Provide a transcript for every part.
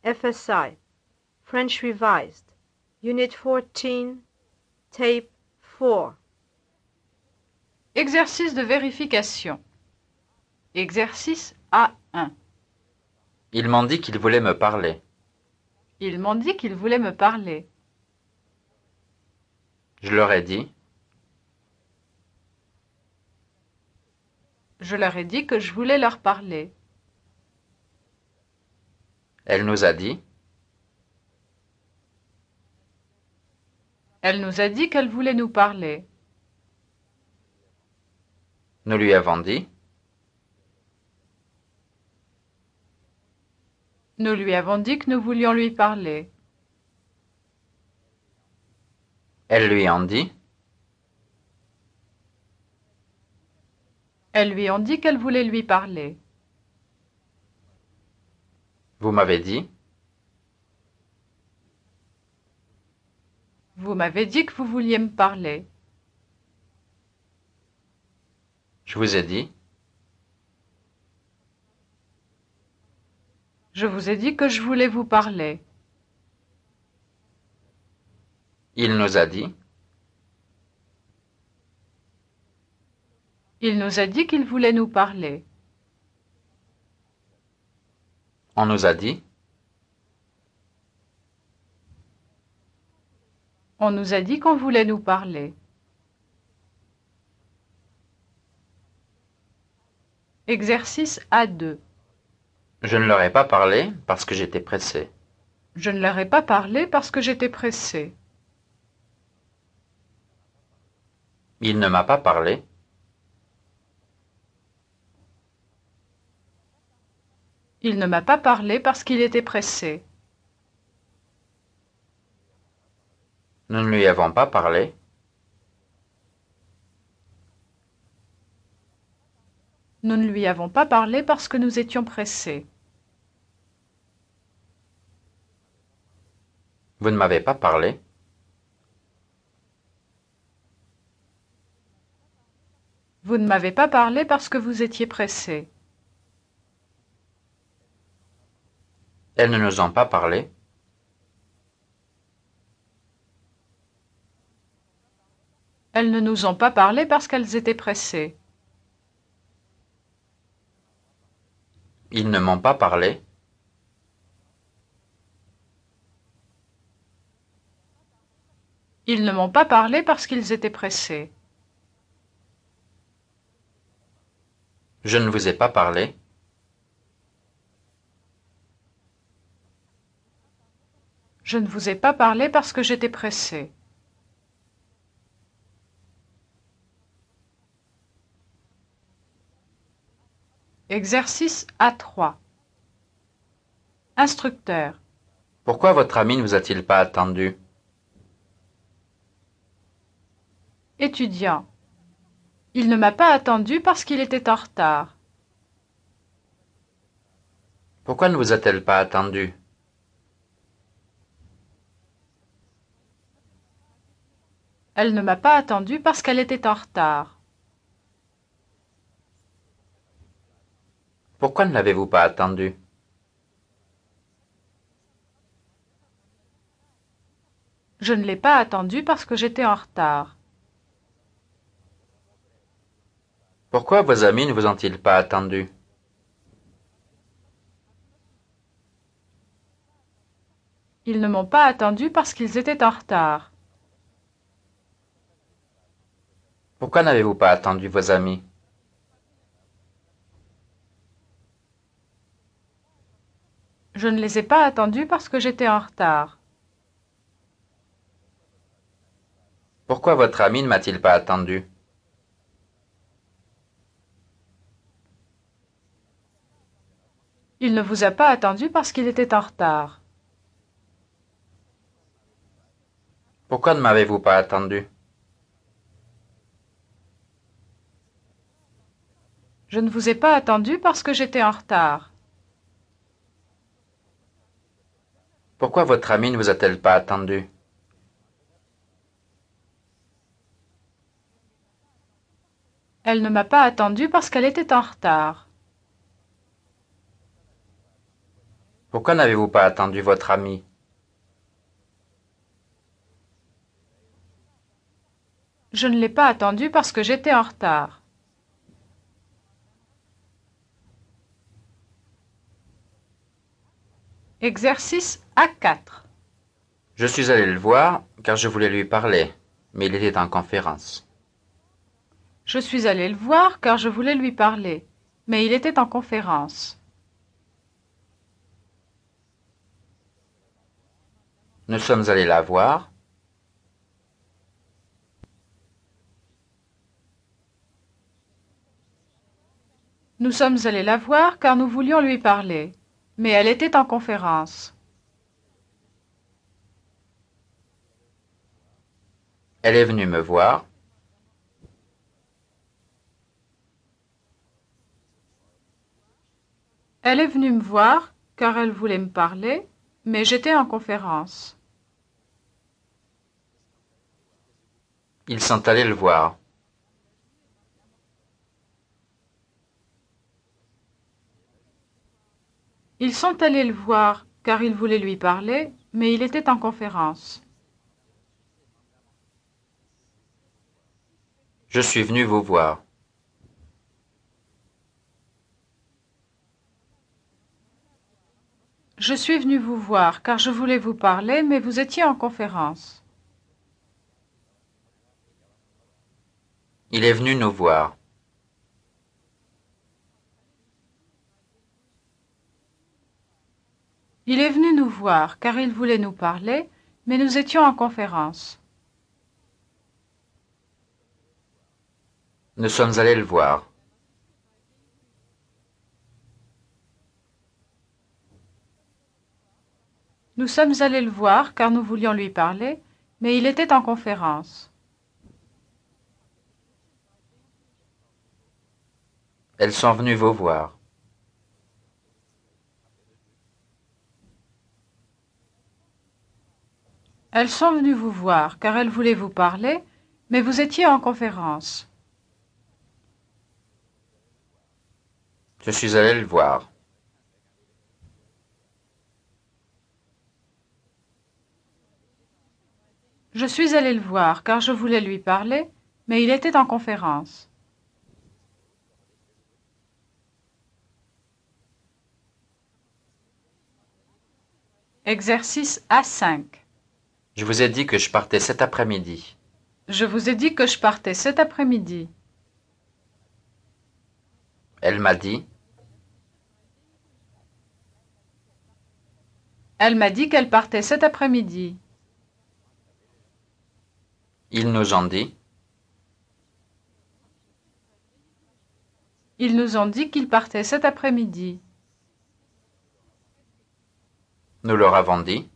FSI, French Revised, Unit 14, Tape 4. Exercice de vérification. Exercice A1. Ils m'ont dit qu'ils voulaient me parler. Ils m'ont dit qu'ils voulaient me parler. Je leur ai dit. Je leur ai dit que je voulais leur parler. Elle nous a dit. Elle nous a dit qu'elle voulait nous parler. Nous lui avons dit. Nous lui avons dit que nous voulions lui parler. Elles lui ont dit. Elles lui ont dit qu'elle voulait lui parler. Vous m'avez dit. Vous m'avez dit que vous vouliez me parler. Je vous ai dit. Je vous ai dit que je voulais vous parler. Il nous a dit. Il nous a dit qu'il voulait nous parler. On nous a dit. On nous a dit qu'on voulait nous parler. Exercice A2. Je ne leur ai pas parlé parce que j'étais pressé. Je ne leur ai pas parlé parce que j'étais pressée. Il ne m'a pas parlé. Il ne m'a pas parlé parce qu'il était pressé. Nous ne lui avons pas parlé. Nous ne lui avons pas parlé parce que nous étions pressés. Vous ne m'avez pas parlé. Vous ne m'avez pas parlé parce que vous étiez pressé. Elles ne nous ont pas parlé. Elles ne nous ont pas parlé parce qu'elles étaient pressées. Ils ne m'ont pas parlé. Ils ne m'ont pas parlé parce qu'ils étaient pressés. Je ne vous ai pas parlé. Je ne vous ai pas parlé parce que j'étais pressée. Exercice A3. Instructeur. Pourquoi votre ami ne vous a-t-il pas attendu? Étudiant. Il ne m'a pas attendu parce qu'il était en retard. Pourquoi ne vous a-t-elle pas attendu? Elle ne m'a pas attendu parce qu'elle était en retard. Pourquoi ne l'avez-vous pas attendu? Je ne l'ai pas attendu parce que j'étais en retard. Pourquoi vos amis ne vous ont-ils pas attendu? Ils ne m'ont pas attendu parce qu'ils étaient en retard. Pourquoi n'avez-vous pas attendu vos amis? Je ne les ai pas attendus parce que j'étais en retard. Pourquoi votre ami ne m'a-t-il pas attendu? Il ne vous a pas attendu parce qu'il était en retard. Pourquoi ne m'avez-vous pas attendu? Je ne vous ai pas attendu parce que j'étais en retard. Pourquoi votre ami ne vous a-t-elle pas attendu? Elle ne m'a pas attendu parce qu'elle était en retard. Pourquoi n'avez-vous pas attendu votre ami? Je ne l'ai pas attendu parce que j'étais en retard. Exercice A4. Je suis allé le voir car je voulais lui parler, mais il était en conférence. Je suis allé le voir car je voulais lui parler, mais il était en conférence. Nous sommes allés la voir. Nous sommes allés la voir car nous voulions lui parler, mais elle était en conférence. Elle est venue me voir. Elle est venue me voir car elle voulait me parler, mais j'étais en conférence. Ils sont allés le voir. Ils sont allés le voir car ils voulaient lui parler, mais il était en conférence. Je suis venu vous voir. Je suis venu vous voir car je voulais vous parler, mais vous étiez en conférence. Il est venu nous voir. Il est venu nous voir car il voulait nous parler, mais nous étions en conférence. Nous sommes allés le voir. Nous sommes allés le voir car nous voulions lui parler, mais il était en conférence. Elles sont venues vous voir. Elles sont venues vous voir car elles voulaient vous parler, mais vous étiez en conférence. Je suis allé le voir. Je suis allé le voir car je voulais lui parler, mais il était en conférence. Exercice A5. Je vous ai dit que je partais cet après-midi. Je vous ai dit que je partais cet après-midi. Elle m'a dit. Elle m'a dit qu'elle partait cet après-midi. Ils nous ont dit. Ils nous ont dit qu'ils partaient cet après-midi. Nous leur avons dit.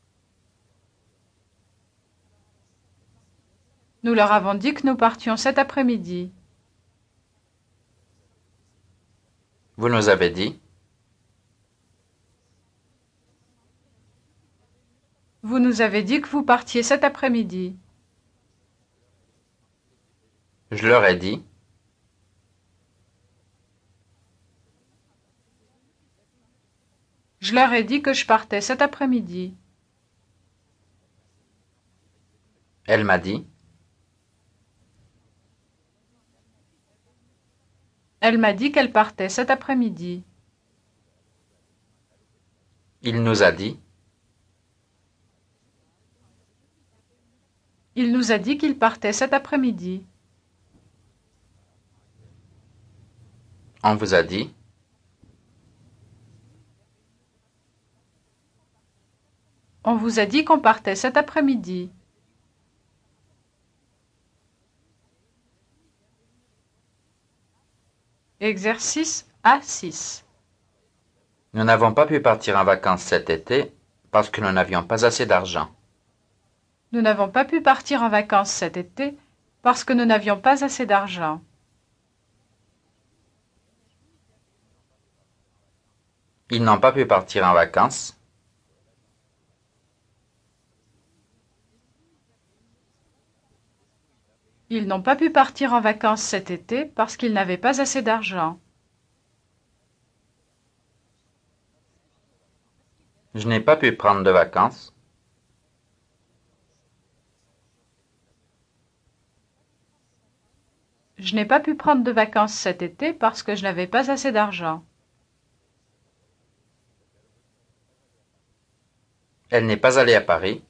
Nous leur avons dit que nous partions cet après-midi. Vous nous avez dit. Vous nous avez dit que vous partiez cet après-midi. Je leur ai dit. Je leur ai dit que je partais cet après-midi. Elle m'a dit. Elle m'a dit qu'elle partait cet après-midi. Il nous a dit. Il nous a dit qu'il partait cet après-midi. On vous a dit. On vous a dit qu'on partait cet après-midi. Exercice A6. Nous n'avons pas pu partir en vacances cet été parce que nous n'avions pas assez d'argent. Nous n'avons pas pu partir en vacances cet été parce que nous n'avions pas assez d'argent. Ils n'ont pas pu partir en vacances Ils n'ont pas pu partir en vacances cet été parce qu'ils n'avaient pas assez d'argent. Je n'ai pas pu prendre de vacances. Je n'ai pas pu prendre de vacances cet été parce que je n'avais pas assez d'argent. Elle n'est pas allée à Paris.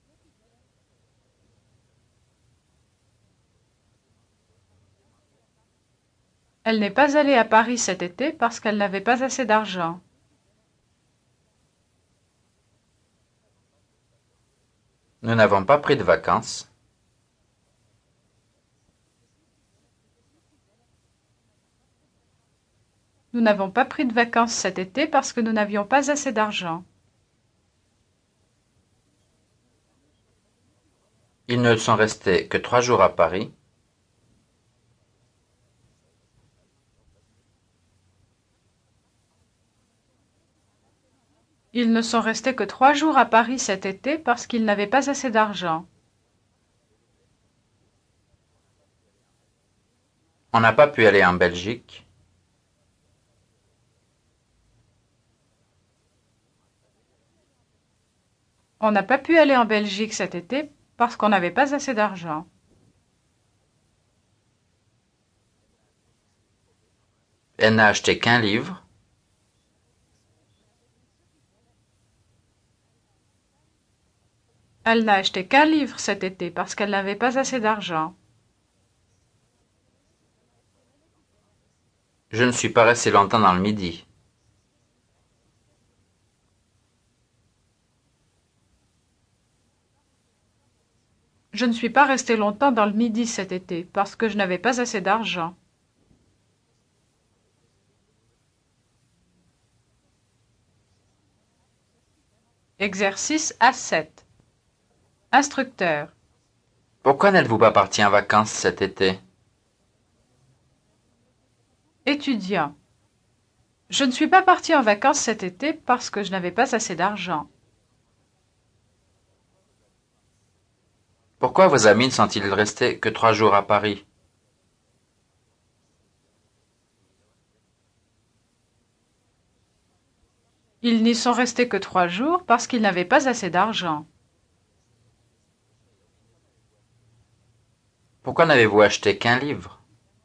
Elle n'est pas allée à Paris cet été parce qu'elle n'avait pas assez d'argent. Nous n'avons pas pris de vacances. Nous n'avons pas pris de vacances cet été parce que nous n'avions pas assez d'argent. Ils ne sont restés que 3 jours à Paris. Ils ne sont restés que 3 jours à Paris cet été parce qu'ils n'avaient pas assez d'argent. On n'a pas pu aller en Belgique. On n'a pas pu aller en Belgique cet été parce qu'on n'avait pas assez d'argent. Elle n'a acheté qu'un livre. Elle n'a acheté qu'un livre cet été parce qu'elle n'avait pas assez d'argent. Je ne suis pas resté longtemps dans le Midi. Je ne suis pas resté longtemps dans le Midi cet été parce que je n'avais pas assez d'argent. Exercice A7. Instructeur. Pourquoi n'êtes-vous pas parti en vacances cet été? Étudiant. Je ne suis pas parti en vacances cet été parce que je n'avais pas assez d'argent. Pourquoi vos amis ne sont-ils restés que 3 jours à Paris? Ils n'y sont restés que 3 jours parce qu'ils n'avaient pas assez d'argent. Pourquoi n'avez-vous acheté qu'un livre?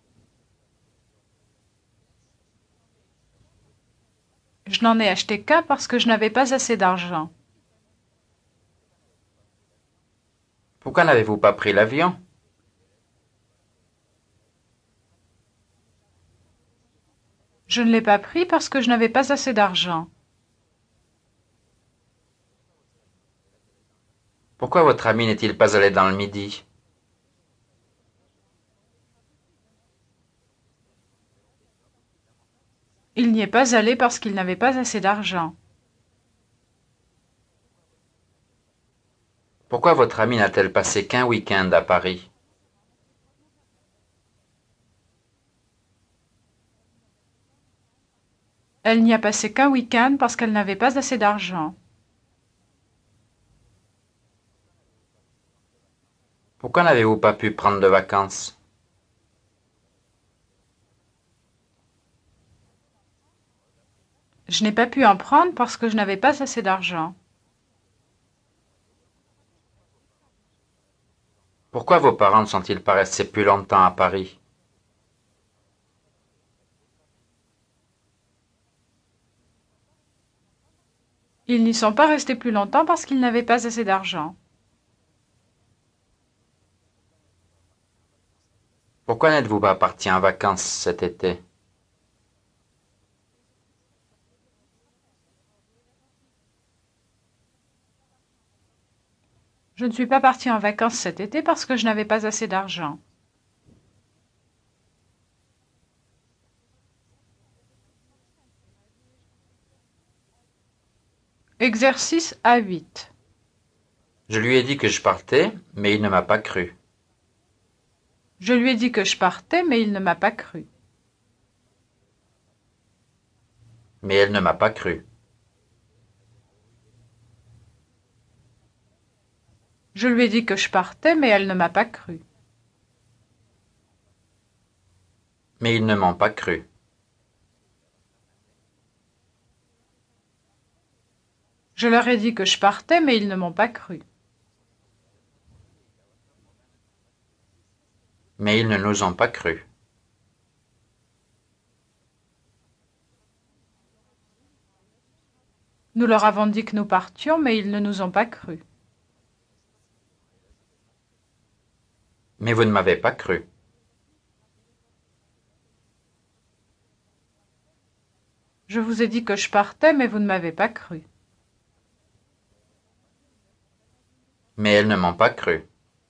Je n'en ai acheté qu'un parce que je n'avais pas assez d'argent. Pourquoi n'avez-vous pas pris l'avion? Je ne l'ai pas pris parce que je n'avais pas assez d'argent. Pourquoi votre ami n'est-il pas allé dans le Midi? Il n'y est pas allé parce qu'il n'avait pas assez d'argent. Pourquoi votre amie n'a-t-elle passé qu'un week-end à Paris? Elle n'y a passé qu'un week-end parce qu'elle n'avait pas assez d'argent. Pourquoi n'avez-vous pas pu prendre de vacances? Je n'ai pas pu en prendre parce que je n'avais pas assez d'argent. Pourquoi vos parents ne sont-ils pas restés plus longtemps à Paris? Ils n'y sont pas restés plus longtemps parce qu'ils n'avaient pas assez d'argent. Pourquoi n'êtes-vous pas parti en vacances cet été? Je ne suis pas partie en vacances cet été parce que je n'avais pas assez d'argent. Exercice A8. Je lui ai dit que je partais, mais il ne m'a pas cru. Je lui ai dit que je partais, mais il ne m'a pas cru. Mais elle ne m'a pas cru. Je lui ai dit que je partais, mais elle ne m'a pas cru. Mais ils ne m'ont pas cru. Je lui ai dit que je partais, mais il ne m'a pas cru. Je leur ai dit que je partais, mais ils ne m'ont pas cru. Mais ils ne nous ont pas cru. Nous leur avons dit que nous partions, mais ils ne nous ont pas cru. Mais vous ne m'avez pas cru. Je vous ai dit que je partais, mais vous ne m'avez pas cru. Mais elles ne m'ont pas cru.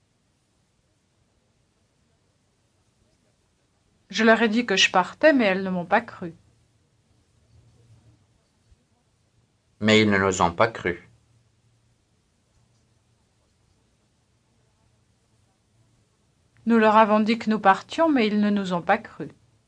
Je leur ai dit que je partais, mais elles ne m'ont pas cru. Mais ils ne nous ont pas cru. Nous leur avons dit que nous partions, mais ils ne nous ont pas cru.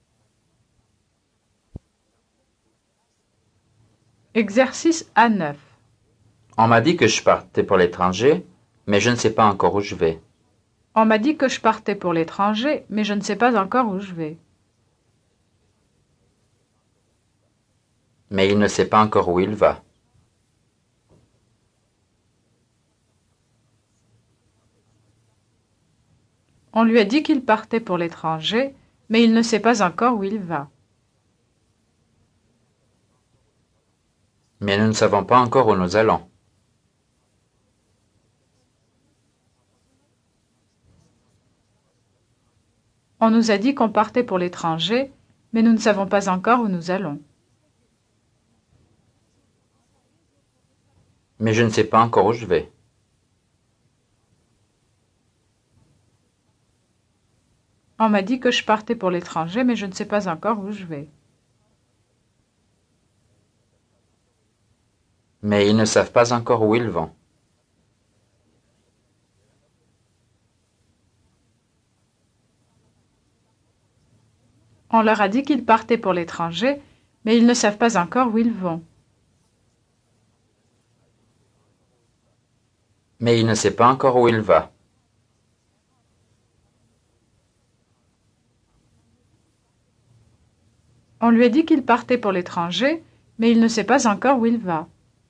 Exercice A9. On m'a dit que je partais pour l'étranger, mais je ne sais pas encore où je vais. On m'a dit que je partais pour l'étranger, mais je ne sais pas encore où je vais. Mais il ne sait pas encore où il va. On lui a dit qu'il partait pour l'étranger, mais il ne sait pas encore où il va. Mais nous ne savons pas encore où nous allons. On nous a dit qu'on partait pour l'étranger, mais nous ne savons pas encore où nous allons. Mais je ne sais pas encore où je vais. On m'a dit que je partais pour l'étranger, mais je ne sais pas encore où je vais. Mais ils ne savent pas encore où ils vont. On leur a dit qu'ils partaient pour l'étranger, mais ils ne savent pas encore où ils vont. Mais il ne sait pas encore où il va. On lui a dit qu'il partait pour l'étranger, mais il ne sait pas encore où il va.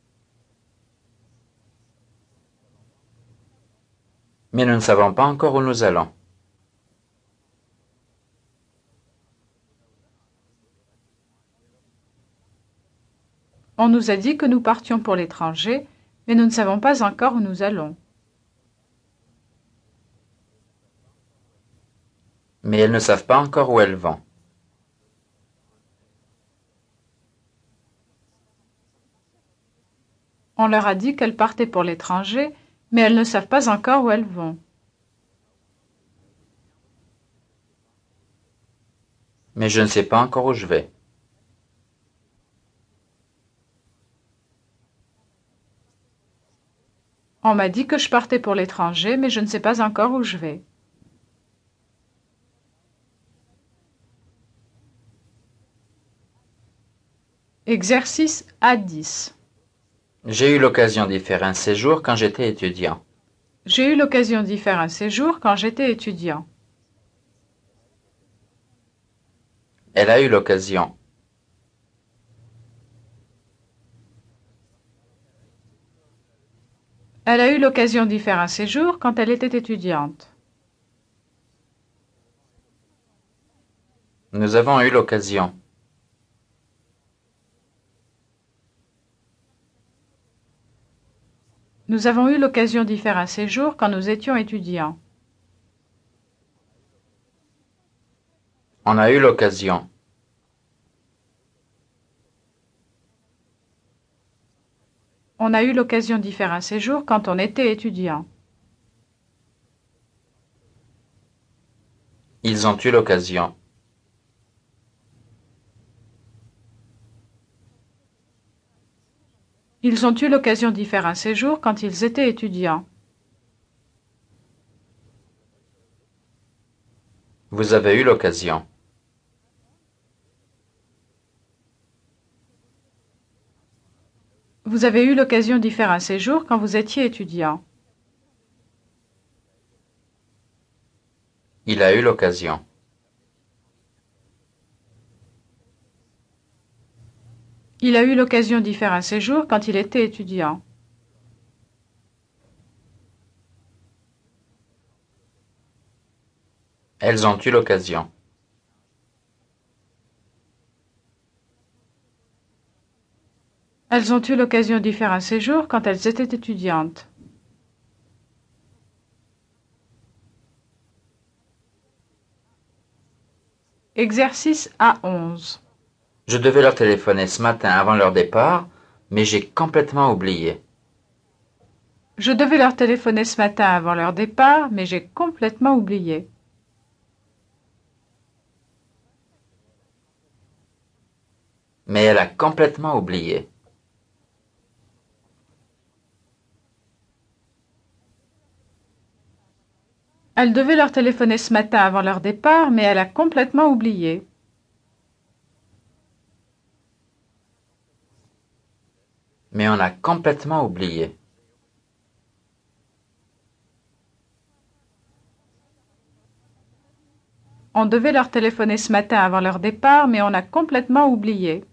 Mais nous ne savons pas encore où nous allons. On nous a dit que nous partions pour l'étranger, mais nous ne savons pas encore où nous allons. Mais elles ne savent pas encore où elles vont. On leur a dit qu'elles partaient pour l'étranger, mais elles ne savent pas encore où elles vont. Mais je ne sais pas encore où je vais. On m'a dit que je partais pour l'étranger, mais je ne sais pas encore où je vais. Exercice A10. J'ai eu l'occasion d'y faire un séjour quand j'étais étudiant. J'ai eu l'occasion d'y faire un séjour quand j'étais étudiant. Elle a eu l'occasion. Elle a eu l'occasion d'y faire un séjour quand elle était étudiante. Nous avons eu l'occasion. Nous avons eu l'occasion d'y faire un séjour quand nous étions étudiants. On a eu l'occasion. On a eu l'occasion d'y faire un séjour quand on était étudiant. Ils ont eu l'occasion. Ils ont eu l'occasion d'y faire un séjour quand ils étaient étudiants. Vous avez eu l'occasion. Vous avez eu l'occasion d'y faire un séjour quand vous étiez étudiant. Il a eu l'occasion. Il a eu l'occasion d'y faire un séjour quand il était étudiant. Elles ont eu l'occasion. Elles ont eu l'occasion d'y faire un séjour quand elles étaient étudiantes. Exercice A11. Je devais leur téléphoner ce matin avant leur départ, mais j'ai complètement oublié. Je devais leur téléphoner ce matin avant leur départ, mais j'ai complètement oublié. Mais elle a complètement oublié. Elle devait leur téléphoner ce matin avant leur départ, mais elle a complètement oublié. Mais on a complètement oublié. On devait leur téléphoner ce matin avant leur départ, mais on a complètement oublié.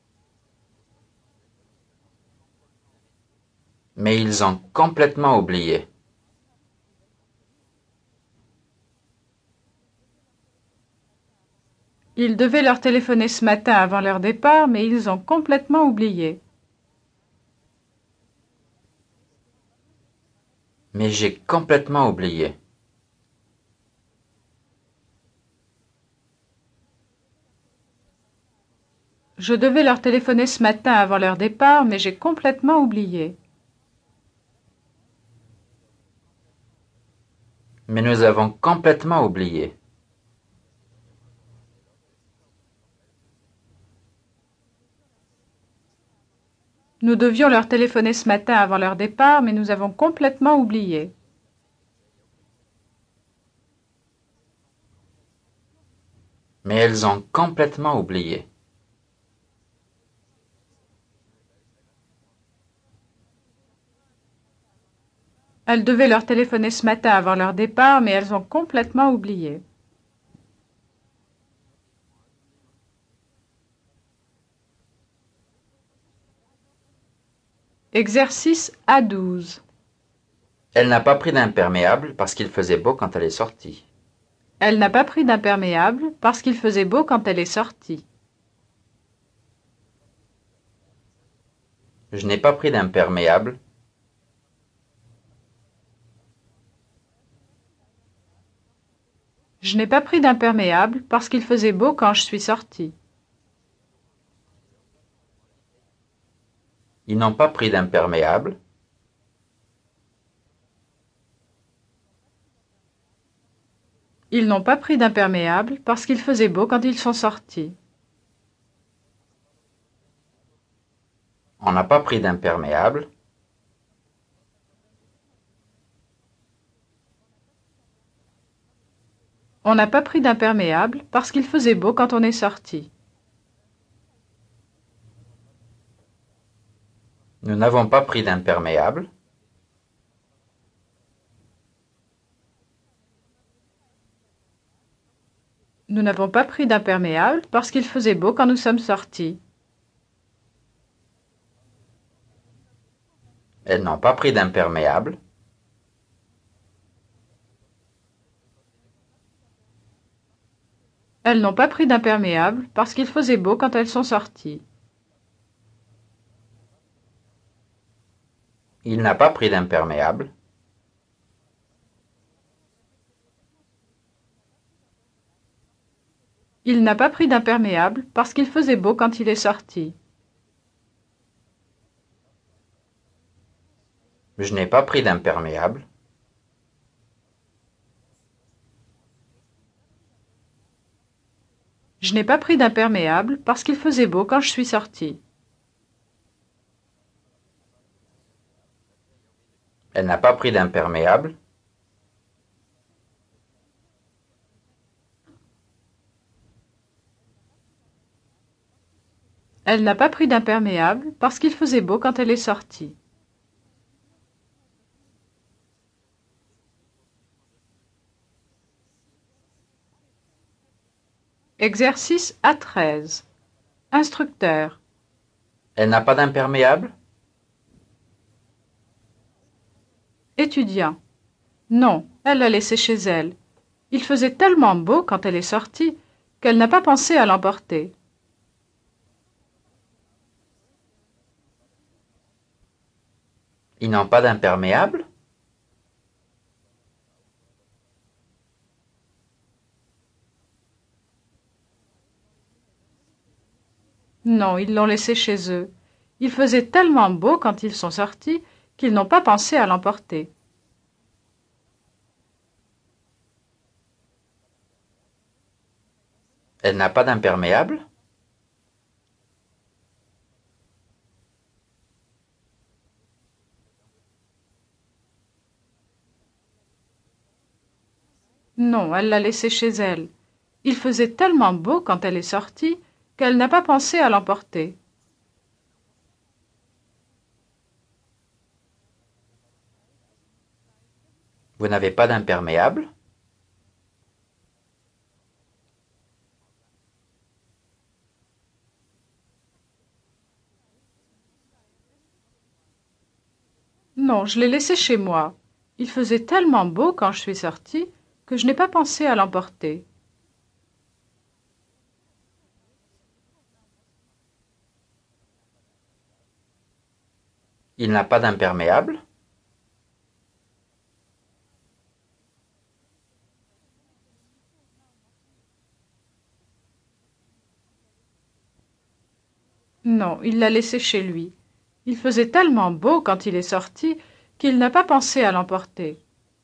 Mais ils ont complètement oublié. Ils devaient leur téléphoner ce matin avant leur départ, mais ils ont complètement oublié. Mais j'ai complètement oublié. Je devais leur téléphoner ce matin avant leur départ, mais j'ai complètement oublié. Mais nous avons complètement oublié. Nous devions leur téléphoner ce matin avant leur départ, mais nous avons complètement oublié. Mais elles ont complètement oublié. Elles devaient leur téléphoner ce matin avant leur départ, mais elles ont complètement oublié. Exercice A12. Elle n'a pas pris d'imperméable parce qu'il faisait beau quand elle est sortie. Elle n'a pas pris d'imperméable parce qu'il faisait beau quand elle est sortie. Je n'ai pas pris d'imperméable. Je n'ai pas pris d'imperméable parce qu'il faisait beau quand je suis sortie. Ils n'ont pas pris d'imperméable. Ils n'ont pas pris d'imperméable parce qu'il faisait beau quand ils sont sortis. On n'a pas pris d'imperméable. On n'a pas pris d'imperméable parce qu'il faisait beau quand on est sorti. Nous n'avons pas pris d'imperméable. Nous n'avons pas pris d'imperméable parce qu'il faisait beau quand nous sommes sortis. Elles n'ont pas pris d'imperméable. Elles n'ont pas pris d'imperméable parce qu'il faisait beau quand elles sont sorties. Il n'a pas pris d'imperméable. Il n'a pas pris d'imperméable parce qu'il faisait beau quand il est sorti. Je n'ai pas pris d'imperméable. Je n'ai pas pris d'imperméable parce qu'il faisait beau quand je suis sortie. Elle n'a pas pris d'imperméable. Elle n'a pas pris d'imperméable parce qu'il faisait beau quand elle est sortie. Exercice A13. Instructeur. Elle n'a pas d'imperméable? Étudiant. Non, elle l'a laissé chez elle. Il faisait tellement beau quand elle est sortie qu'elle n'a pas pensé à l'emporter. Ils n'ont pas d'imperméable? Non, ils l'ont laissé chez eux. Il faisait tellement beau quand ils sont sortis qu'ils n'ont pas pensé à l'emporter. Elle n'a pas d'imperméable? Non, elle l'a laissé chez elle. Il faisait tellement beau quand elle est sortie qu'elle n'a pas pensé à l'emporter. Vous n'avez pas d'imperméable? Non, je l'ai laissé chez moi. Il faisait tellement beau quand je suis sortie que je n'ai pas pensé à l'emporter. Il n'a pas d'imperméable? Non, il l'a laissé chez lui. Il faisait tellement beau quand il est sorti qu'il n'a pas pensé à l'emporter.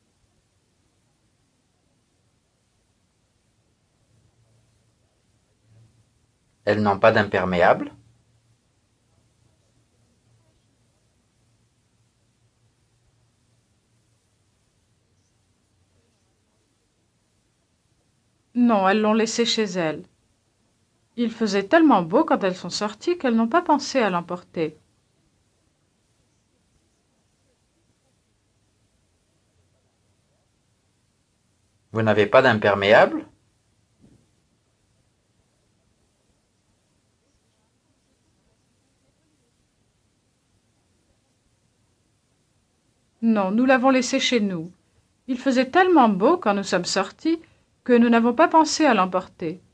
Elles n'ont pas d'imperméable? Non, elles l'ont laissé chez elles. Il faisait tellement beau quand elles sont sorties qu'elles n'ont pas pensé à l'emporter. Vous n'avez pas d'imperméable? Non, nous l'avons laissé chez nous. Il faisait tellement beau quand nous sommes sortis que nous n'avons pas pensé à l'emporter.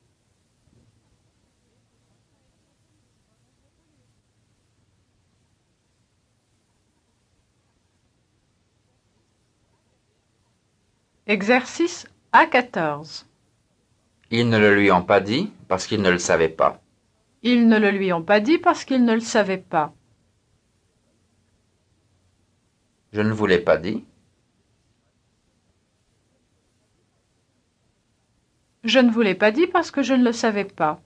Exercice A14. Ils ne le lui ont pas dit parce qu'ils ne le savaient pas. Ils ne le lui ont pas dit parce qu'ils ne le savaient pas. Je ne vous l'ai pas dit. Je ne vous l'ai pas dit parce que je ne le savais pas.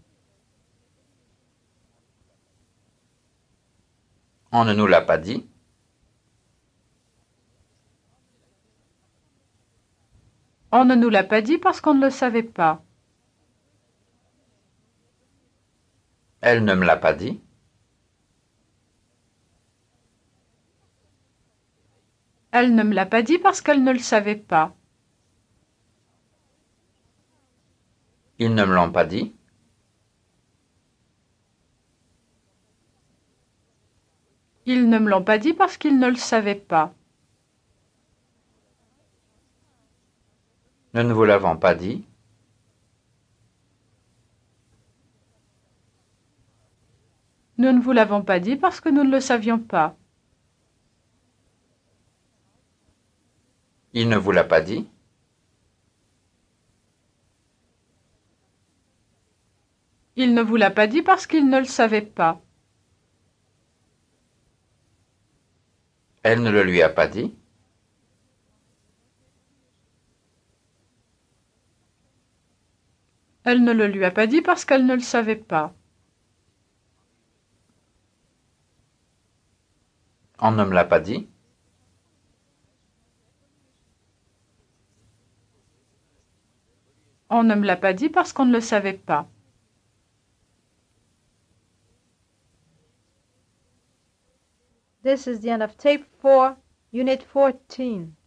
On ne nous l'a pas dit. On ne nous l'a pas dit parce qu'on ne le savait pas. Elle ne me l'a pas dit. Elle ne me l'a pas dit parce qu'elle ne le savait pas. Ils ne me l'ont pas dit. Ils ne me l'ont pas dit parce qu'ils ne le savaient pas. Nous ne vous l'avons pas dit. Nous ne vous l'avons pas dit parce que nous ne le savions pas. Il ne vous l'a pas dit. Il ne vous l'a pas dit parce qu'il ne le savait pas. Elle ne le lui a pas dit. Elle ne le lui a pas dit parce qu'elle ne le savait pas. On ne me l'a pas dit. On ne me l'a pas dit parce qu'on ne le savait pas. This is the end of tape 4, unit 14.